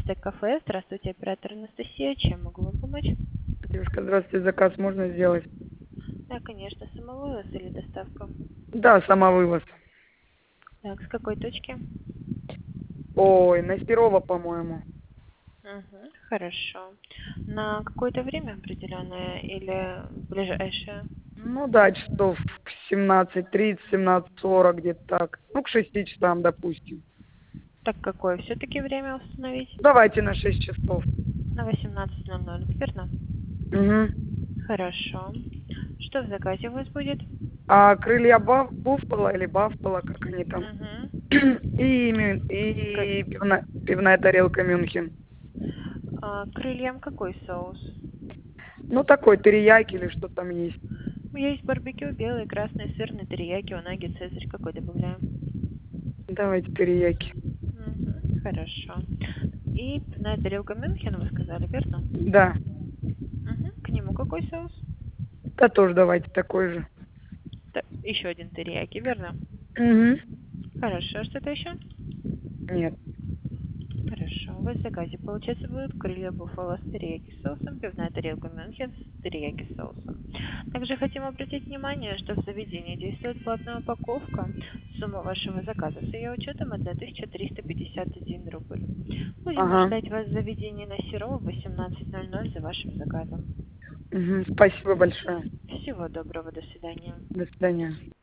11 кафе. Здравствуйте, оператор Анастасия. Чем могу вам помочь? Девушка, здравствуйте, заказ можно сделать? Да, конечно, самовывоз или доставка? Да, самовывоз. Так, с какой точки? Ой, на Серова, по-моему. Угу, хорошо. На какое-то время определенное или ближайшее? Ну да, часов к 17:30, 17:40, где-то так. Ну, к 6 часам, допустим. Так, какое все-таки время установить? Давайте на 6 часов. На 18:00, верно? Угу. Хорошо. Что в заказе у вас будет? А крылья Буффало или Баффало, как они там? Угу. И пивная тарелка Мюнхен. Крыльям какой соус? Ну, такой терияки или что там есть. Есть барбекю, белый, красный, сырный, терияки, унаги, цезарь. Какой добавляем? Давайте терияки. Мгм, хорошо. И пивная тарелка Мюнхен, вы сказали, верно? Да. Мгм. К нему какой соус? Да тоже давайте такой же. Еще один терияки, верно? Угу. Хорошо. Что-то еще? Нет. Хорошо. В заказе, получается, будут крылья буффало с терияки соусом, пивная тарелка Мюнхен с терияки соусом. Также хотим обратить внимание, что в заведении действует платная упаковка. Сумма вашего заказа с ее учетом 1351 рубль. Будем Ага. ждать вас в заведении на Серова в 18:00 за вашим заказом. Угу. Спасибо большое. Всего доброго, до свидания. До свидания.